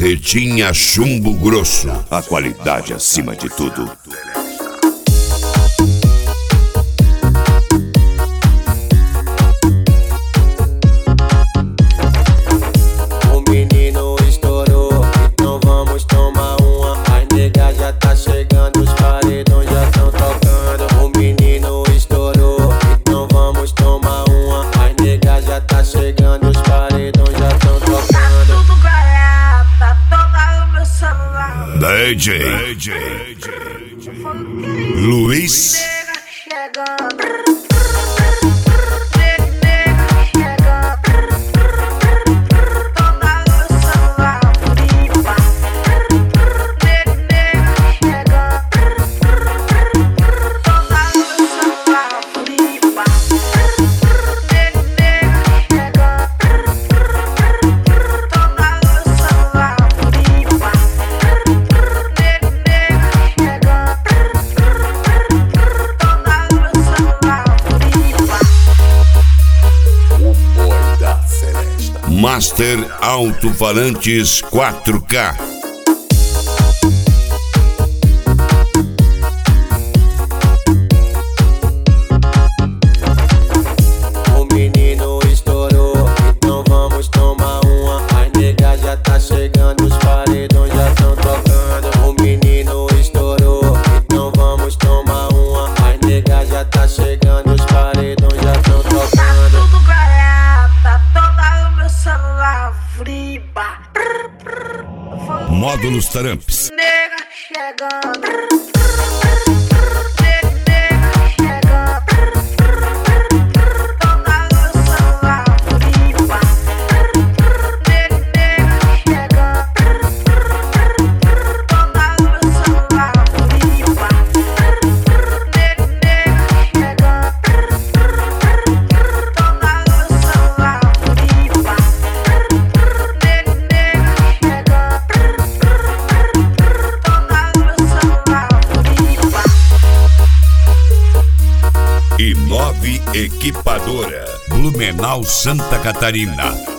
Berretinha Chumbo Grosso. A qualidade acima de tudo. O menino estourou, então vamos tomar uma. As negas já tá chegando, os paredões já tão tocando. O menino estourou, então vamos tomar uma. As negas já tá chegando, os paredões já tão tocando. Tudo galera, tá toda o meu celular. DJ Luiz Nega chegando. Master Alto-Falantes 4K. O menino estourou, então vamos tomar uma. As negas já tá chegando, os paredões já tão tocando. O menino estourou, então vamos tomar uma. As negas já tá chegando, os paredões já tão tocando. Tudo galera, tá toda o meu celular. Friba. Módulos Taramps. Nega chegando. E 9 Equipadora, Blumenau, Santa Catarina.